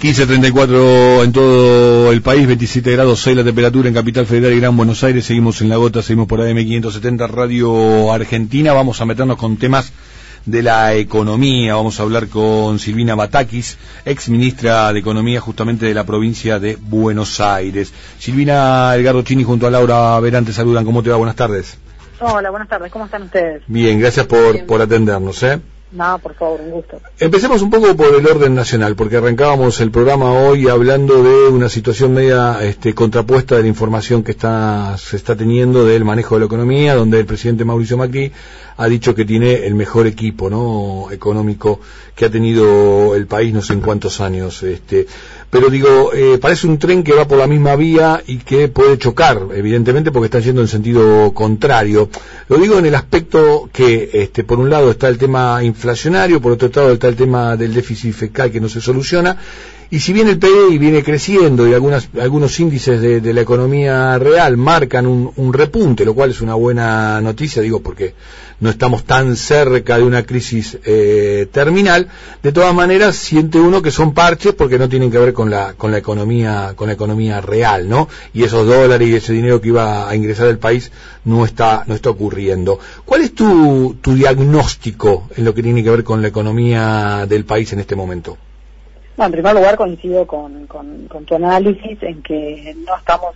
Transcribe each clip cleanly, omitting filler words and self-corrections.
15:34 en todo el país, 27 grados 6 la temperatura en Capital Federal y Gran Buenos Aires. Seguimos en La Gota, seguimos por AM570 Radio Argentina. Vamos a meternos con temas de la economía. Vamos a hablar con Silvina Batakis, ex ministra de Economía justamente de la provincia de Buenos Aires. Silvina, Edgardo Chini junto a Laura Verán te saludan. ¿Cómo te va? Buenas tardes. Hola, buenas tardes. ¿Cómo están ustedes? Bien, gracias por atendernos, No, por favor, un gusto. Empecemos un poco por el orden nacional, porque arrancábamos el programa hoy hablando de una situación media contrapuesta de la información que se está teniendo del manejo de la economía, donde el presidente Mauricio Macri ha dicho que tiene el mejor equipo, ¿no?, económico que ha tenido el país no sé en cuántos años. Pero digo, parece un tren que va por la misma vía y que puede chocar, evidentemente, porque está yendo en sentido contrario. Lo digo en el aspecto que, por un lado está el tema inflacionario, por otro lado está el tema del déficit fiscal que no se soluciona, y si bien el PBI viene creciendo y algunos índices de la economía real marcan un repunte, lo cual es una buena noticia, digo, porque no estamos tan cerca de una crisis terminal, de todas maneras siente uno que son parches porque no tienen que ver con la economía real, ¿no? Y esos dólares y ese dinero que iba a ingresar al país no está ocurriendo. ¿Cuál es tu diagnóstico en lo que tiene que ver con la economía del país en este momento? No, en primer lugar coincido con tu análisis en que no estamos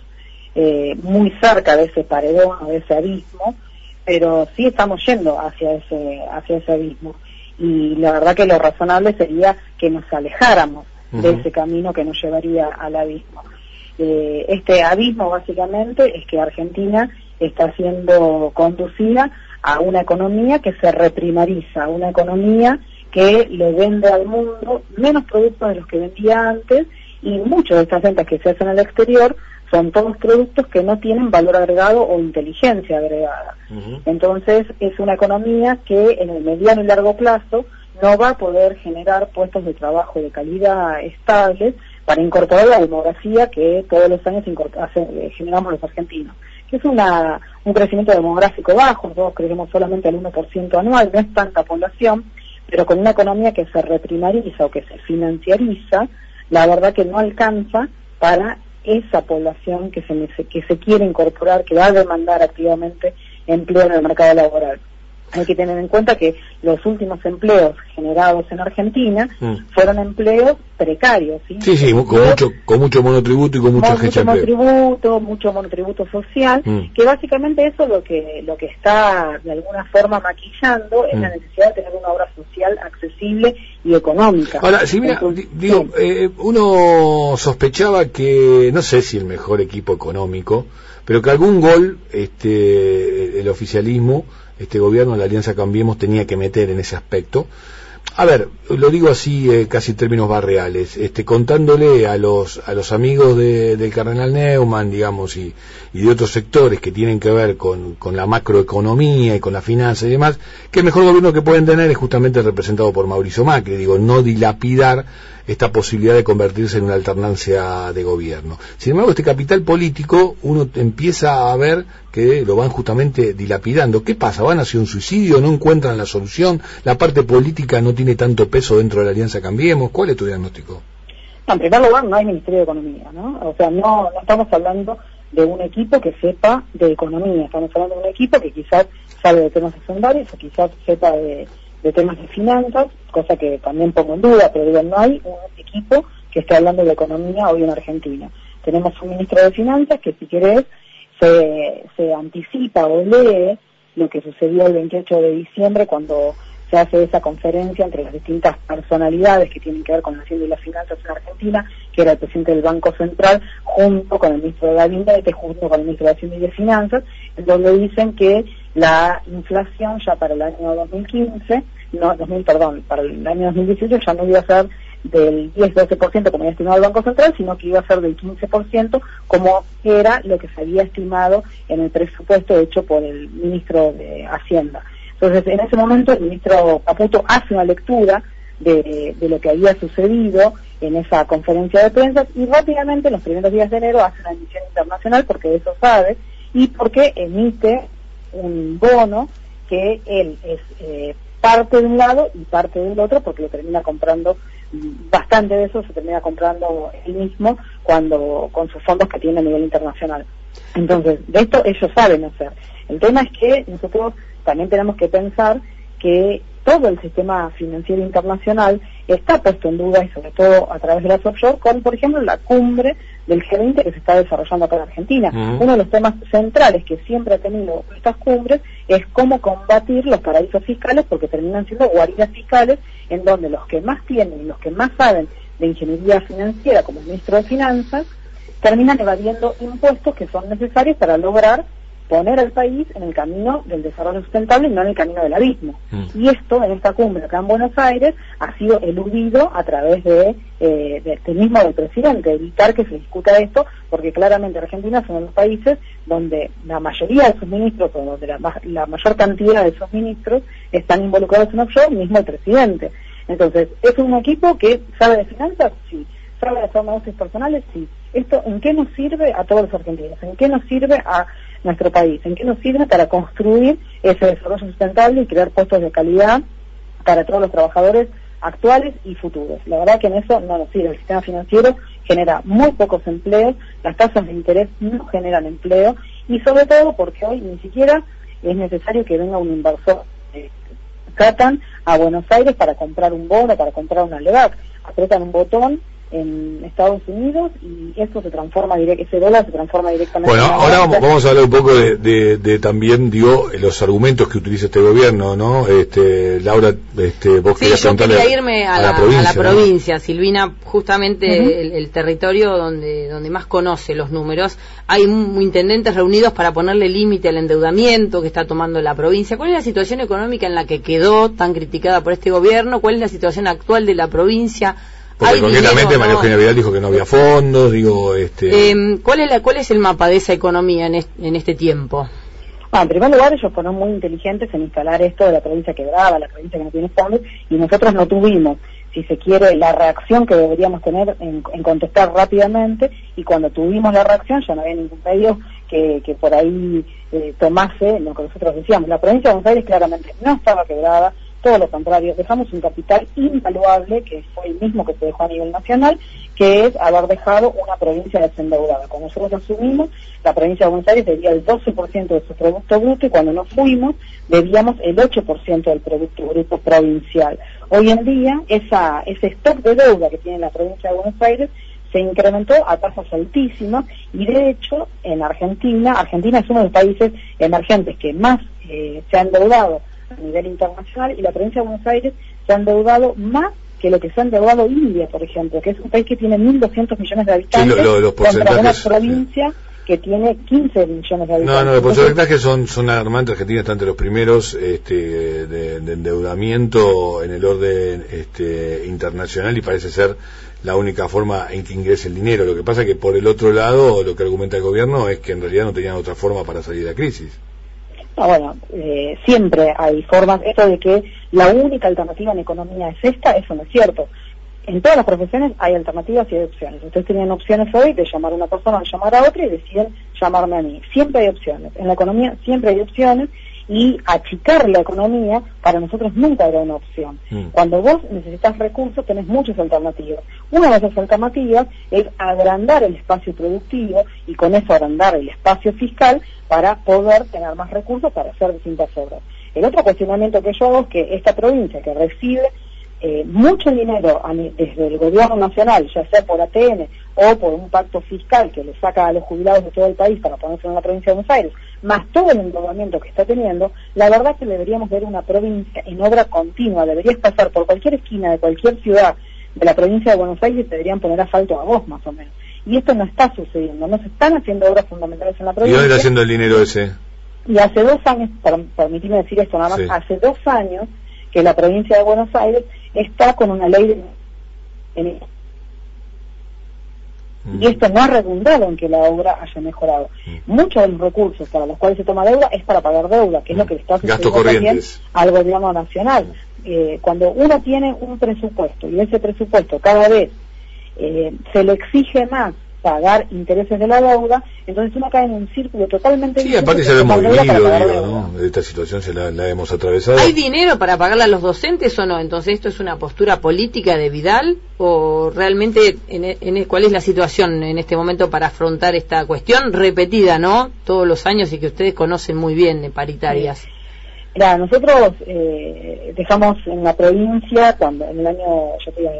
muy cerca de ese paredón o de ese abismo, pero sí estamos yendo hacia ese abismo, y la verdad que lo razonable sería que nos alejáramos de ese camino que nos llevaría al abismo. Este abismo básicamente es que Argentina está siendo conducida a una economía que se reprimariza, una economía que le vende al mundo menos productos de los que vendía antes, y muchas de estas ventas que se hacen al exterior son todos productos que no tienen valor agregado o inteligencia agregada. Entonces es una economía que en el mediano y largo plazo no va a poder generar puestos de trabajo de calidad estables para incorporar la demografía que todos los años generamos los argentinos, que es un crecimiento demográfico bajo. Nosotros crecemos solamente al 1% anual, no es tanta población, pero con una economía que se reprimariza o que se financiariza, la verdad que no alcanza para esa población que se quiere incorporar, que va a demandar activamente empleo en el mercado laboral. Hay que tener en cuenta que los últimos empleos generados en Argentina fueron empleos precarios, ¿sí? Sí, con mucho monotributo y con mucha agencia de empleo. Mucho monotributo social, que básicamente eso lo que está de alguna forma maquillando es la necesidad de tener una obra social accesible y económica. Ahora, sí, mira, uno sospechaba que, no sé si el mejor equipo económico, pero que algún gol el oficialismo, este gobierno, la Alianza Cambiemos, tenía que meter en ese aspecto. A ver, lo digo así, casi en términos barriales, contándole a los amigos del cardenal Neumann, digamos, y de otros sectores que tienen que ver con la macroeconomía y con la finanza y demás, que el mejor gobierno que pueden tener es justamente representado por Mauricio Macri. Digo, no dilapidar esta posibilidad de convertirse en una alternancia de gobierno. Sin embargo, este capital político uno empieza a ver que lo van justamente dilapidando. ¿Qué pasa? ¿Van hacia un suicidio? ¿No encuentran la solución? ¿La parte política no tiene tanto peso dentro de la Alianza Cambiemos? ¿Cuál es tu diagnóstico? No, en primer lugar, no hay Ministerio de Economía, ¿no? O sea, no estamos hablando de un equipo que sepa de economía, estamos hablando de un equipo que quizás sabe de temas secundarios o quizás sepa de temas de finanzas, cosa que también pongo en duda, pero digo, no hay un equipo que esté hablando de economía hoy en Argentina. Tenemos un ministro de Finanzas que, si querés, se anticipa o lee lo que sucedió el 28 de diciembre cuando se hace esa conferencia entre las distintas personalidades que tienen que ver con la Hacienda y las finanzas en Argentina, que era el presidente del Banco Central, junto con el ministro de Gabinete, junto con el ministro de Hacienda y de Finanzas, en donde dicen que la inflación ya para el año 2015, para el año 2018 ya no iba a ser del 10-12% como había estimado el Banco Central, sino que iba a ser del 15%, como era lo que se había estimado en el presupuesto hecho por el ministro de Hacienda. Entonces, en ese momento el ministro Caputo hace una lectura de lo que había sucedido en esa conferencia de prensa, y rápidamente en los primeros días de enero hace una emisión internacional, porque de eso sabe, y porque emite un bono que él es parte de un lado y parte del otro, porque lo termina comprando bastante de eso se termina comprando él mismo con sus fondos que tiene a nivel internacional. Entonces, de esto ellos saben hacer. El tema es que nosotros también tenemos que pensar que todo el sistema financiero internacional está puesto en duda, y sobre todo a través de las offshore, con, por ejemplo, la cumbre del G20 que se está desarrollando acá en Argentina. Uno de los temas centrales que siempre ha tenido estas cumbres es cómo combatir los paraísos fiscales, porque terminan siendo guaridas fiscales en donde los que más tienen y los que más saben de ingeniería financiera, como el ministro de Finanzas, terminan evadiendo impuestos que son necesarios para lograr poner al país en el camino del desarrollo sustentable y no en el camino del abismo. Y esto, en esta cumbre acá en Buenos Aires, ha sido eludido a través del mismo del presidente, evitar que se discuta esto, porque claramente Argentina es uno de los países donde la mayoría de sus ministros, o donde la mayor cantidad de sus ministros están involucrados en offshore, mismo el presidente. Entonces, ¿es un equipo que sabe de finanzas? Sí. ¿Sabe de hacer negocios personales? Sí. ¿Esto en qué nos sirve a todos los argentinos? ¿En qué nos sirve a nuestro país? ¿En qué nos sirve para construir ese desarrollo sustentable y crear puestos de calidad para todos los trabajadores actuales y futuros? La verdad que en eso no nos sirve. El sistema financiero genera muy pocos empleos, las tasas de interés no generan empleo, y sobre todo porque hoy ni siquiera es necesario que venga un inversor tratan a Buenos Aires para comprar un bono, para comprar una LEVAC, apretan un botón en Estados Unidos y eso se transforma ese dólar se transforma directamente. Bueno, ahora vamos a hablar un poco de también, digo, los argumentos que utiliza este gobierno, ¿no? Laura, vos querías preguntarle. Sí, yo quería irme a la provincia, ¿no? Silvina, justamente el territorio donde más conoce los números. Hay intendentes reunidos para ponerle límite al endeudamiento que está tomando la provincia. ¿Cuál es la situación económica en la que quedó tan criticada por este gobierno? ¿Cuál es la situación actual de la provincia? Porque concretamente María Eugenia Vidal dijo que no había fondos, ¿Cuál es el mapa de esa economía en este tiempo? Bueno, en primer lugar, ellos fueron muy inteligentes en instalar esto de la provincia quebrada, la provincia que no tiene fondos, y nosotros no tuvimos, si se quiere, la reacción que deberíamos tener en contestar rápidamente, y cuando tuvimos la reacción ya no había ningún medio que por ahí tomase lo que nosotros decíamos. La provincia de Buenos Aires claramente no estaba quebrada, todo lo contrario, dejamos un capital invaluable, que fue el mismo que se dejó a nivel nacional, que es haber dejado una provincia desendeudada. Cuando nosotros asumimos, la provincia de Buenos Aires debía el 12% de su Producto Bruto, y cuando nos fuimos, debíamos el 8% del Producto Bruto provincial. Hoy en día, ese stock de deuda que tiene la provincia de Buenos Aires se incrementó a tasas altísimas, y de hecho, en Argentina es uno de los países emergentes que más se ha endeudado a nivel internacional, y la provincia de Buenos Aires se ha endeudado más que lo que se ha endeudado India, por ejemplo, que es un país que tiene 1.200 millones de habitantes, contra una provincia que tiene 15 millones de habitantes. Los porcentajes son alarmantes. Argentina está entre los primeros de endeudamiento en el orden internacional, y parece ser la única forma en que ingrese el dinero. Lo que pasa es que por el otro lado, lo que argumenta el gobierno es que en realidad no tenían otra forma para salir de la crisis. Siempre hay formas. Eso de que la única alternativa en economía es esta, eso no es cierto. En todas las profesiones hay alternativas y hay opciones. Ustedes tenían opciones hoy de llamar a una persona o llamar a otra, y deciden llamarme a mí. Siempre hay opciones. En la economía siempre hay opciones, y achicar la economía para nosotros nunca era una opción. Cuando vos necesitas recursos, tenés muchas alternativas. Una de esas alternativas es agrandar el espacio productivo, y con eso agrandar el espacio fiscal para poder tener más recursos para hacer distintas obras. El otro cuestionamiento que yo hago es que esta provincia, que recibe mucho dinero desde el gobierno nacional, ya sea por ATN o por un pacto fiscal que le saca a los jubilados de todo el país para ponerse en la provincia de Buenos Aires, más todo el endeudamiento que está teniendo, la verdad que deberíamos ver una provincia en obra continua. Deberías pasar por cualquier esquina de cualquier ciudad de la provincia de Buenos Aires y te deberían poner asfalto a vos, más o menos. Y esto no está sucediendo, no se están haciendo obras fundamentales en la provincia. ¿Y dónde está haciendo el dinero ese? Y hace 2 años, permíteme decir esto nada más, sí. Hace 2 años que la provincia de Buenos Aires está con una ley y esto no ha redundado en que la obra haya mejorado. Muchos de los recursos para los cuales se toma deuda es para pagar deuda, que es lo que le está sucediendo también al gobierno nacional. Cuando uno tiene un presupuesto, y ese presupuesto cada vez se le exige más pagar intereses de la deuda, entonces uno cae en un círculo totalmente... Sí, aparte ya lo hemos vivido, ¿no? Esta situación la hemos atravesado. ¿Hay dinero para pagarle a los docentes o no? Entonces, ¿esto es una postura política de Vidal o realmente cuál es la situación en este momento para afrontar esta cuestión repetida, ¿no? Todos los años y que ustedes conocen muy bien de paritarias. Sí. Mira, nosotros dejamos en la provincia, cuando en el año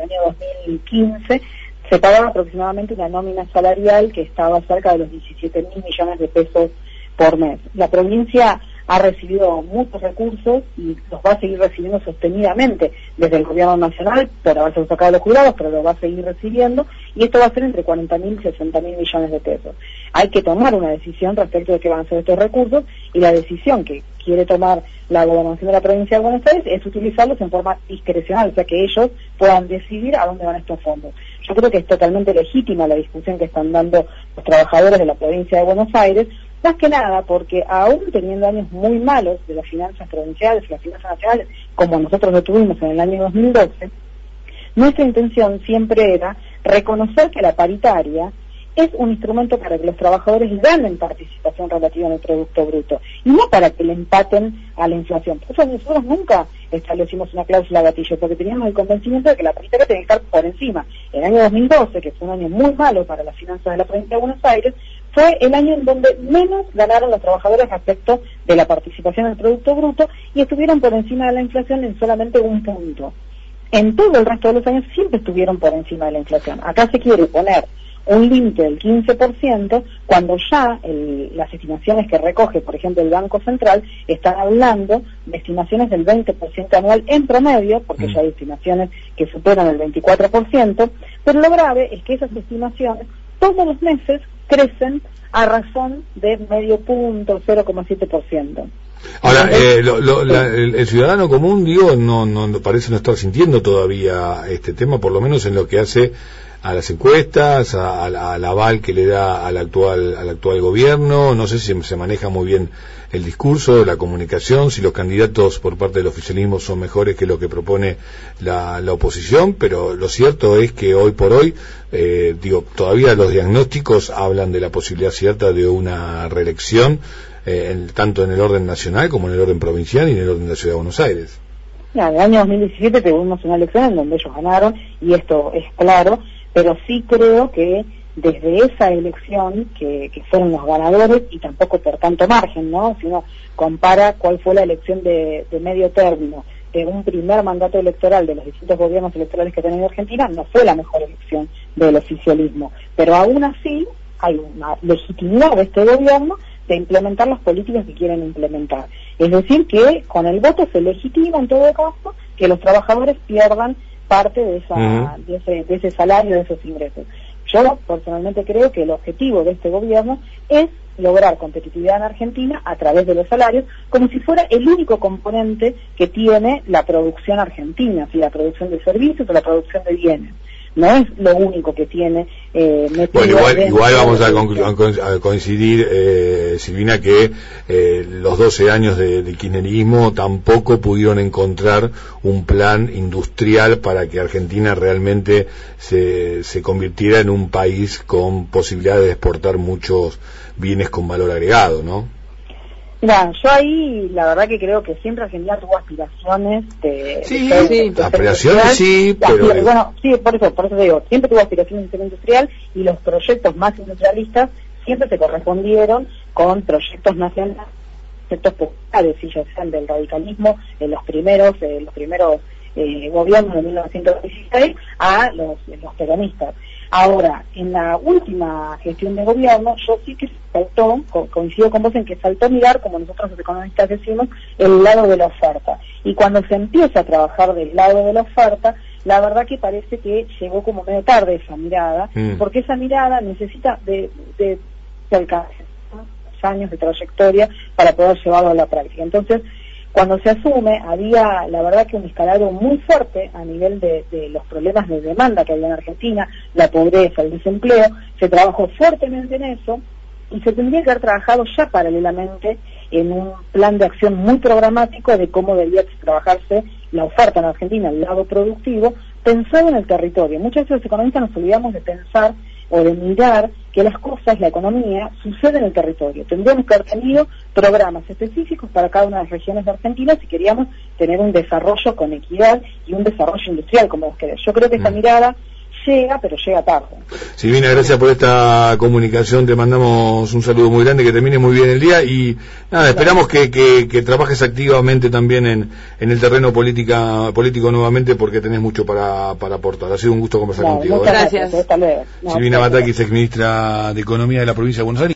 2015, se pagaba aproximadamente una nómina salarial que estaba cerca de los 17.000 millones de pesos por mes. La provincia ha recibido muchos recursos y los va a seguir recibiendo sostenidamente desde el gobierno nacional por haberse sacado los jurados, pero lo va a seguir recibiendo, y esto va a ser entre 40.000 y 60.000 millones de pesos. Hay que tomar una decisión respecto de qué van a ser estos recursos, y la decisión que quiere tomar la gobernación de la provincia de Buenos Aires es utilizarlos en forma discrecional, o sea que ellos puedan decidir a dónde van estos fondos. Yo creo que es totalmente legítima la discusión que están dando los trabajadores de la provincia de Buenos Aires, más que nada porque aún teniendo años muy malos de las finanzas provinciales y las finanzas nacionales, como nosotros lo tuvimos en el año 2012, nuestra intención siempre era reconocer que la paritaria es un instrumento para que los trabajadores ganen participación relativa en el Producto Bruto, y no para que le empaten a la inflación. Por eso nosotros nunca establecimos una cláusula gatillo, porque teníamos el convencimiento de que la paritaria tenía que estar por encima. El año 2012, que fue un año muy malo para las finanzas de la provincia de Buenos Aires, fue el año en donde menos ganaron los trabajadores respecto de la participación en el Producto Bruto, y estuvieron por encima de la inflación en solamente un punto. En todo el resto de los años siempre estuvieron por encima de la inflación. Acá se quiere poner un límite del 15%, cuando ya las estimaciones que recoge, por ejemplo, el Banco Central, están hablando de estimaciones del 20% anual en promedio, porque ya hay estimaciones que superan el 24%, pero lo grave es que esas estimaciones todos los meses crecen a razón de medio punto, 0,7%. Ahora, el ciudadano común, digo, no parece no estar sintiendo todavía este tema, por lo menos en lo que hace a las encuestas, al aval que le da al actual gobierno. No sé si se maneja muy bien el discurso, la comunicación, si los candidatos por parte del oficialismo son mejores que lo que propone la oposición, pero lo cierto es que hoy por hoy, todavía los diagnósticos hablan de la posibilidad cierta de una reelección, tanto en el orden nacional como en el orden provincial y en el orden de la Ciudad de Buenos Aires. En el año 2017 tuvimos una elección en donde ellos ganaron, y esto es claro, pero sí creo que desde esa elección, que fueron los ganadores, y tampoco por tanto margen, ¿no? Si uno compara cuál fue la elección de medio término de un primer mandato electoral de los distintos gobiernos electorales que ha tenido Argentina, no fue la mejor elección del oficialismo, pero aún así hay una legitimidad de este gobierno de implementar las políticas que quieren implementar. Es decir, que con el voto se legitima en todo caso que los trabajadores pierdan parte de ese salario, de esos ingresos. Yo personalmente creo que el objetivo de este gobierno es lograr competitividad en Argentina a través de los salarios, como si fuera el único componente que tiene la producción argentina, si la producción de servicios o la producción de bienes. No es lo único que tiene igual vamos a coincidir, Silvina, que los 12 años de kirchnerismo tampoco pudieron encontrar un plan industrial para que Argentina realmente se convirtiera en un país con posibilidad de exportar muchos bienes con valor agregado, ¿no? Mira, yo ahí la verdad que creo que siempre Argentina tuvo aspiraciones aspiraciones sí, pero bueno, sí, por eso digo, siempre tuvo aspiraciones de ser industrial, y los proyectos más industrialistas siempre se correspondieron con proyectos nacionales, proyectos populares, si ya sean del radicalismo en los primeros gobiernos de 1916 a los peronistas. Ahora, en la última gestión de gobierno, yo sí que saltó, coincido con vos en que saltó mirar, como nosotros los economistas decimos, el lado de la oferta. Y cuando se empieza a trabajar del lado de la oferta, la verdad que parece que llegó como medio tarde esa mirada, porque esa mirada necesita de alcanzar años de trayectoria para poder llevarlo a la práctica. Entonces, cuando se asume, había, la verdad, que un escalado muy fuerte a nivel de los problemas de demanda que había en Argentina, la pobreza, el desempleo. Se trabajó fuertemente en eso, y se tendría que haber trabajado ya paralelamente en un plan de acción muy programático de cómo debía trabajarse la oferta en Argentina, el lado productivo, pensado en el territorio. Muchas veces los economistas nos olvidamos de pensar o de mirar que las cosas, la economía, sucede en el territorio. Tendríamos que haber tenido programas específicos para cada una de las regiones de Argentina si queríamos tener un desarrollo con equidad y un desarrollo industrial, como vos querés. Yo creo que esa mirada llega, pero llega tarde. Silvina, gracias por esta comunicación, te mandamos un saludo muy grande, que termine muy bien el día y nada, esperamos que trabajes activamente también en el terreno político nuevamente, porque tenés mucho para aportar. Ha sido un gusto conversar contigo. Muchas gracias. Hasta luego. Silvina Batakis, exministra de Economía de la provincia de Buenos Aires.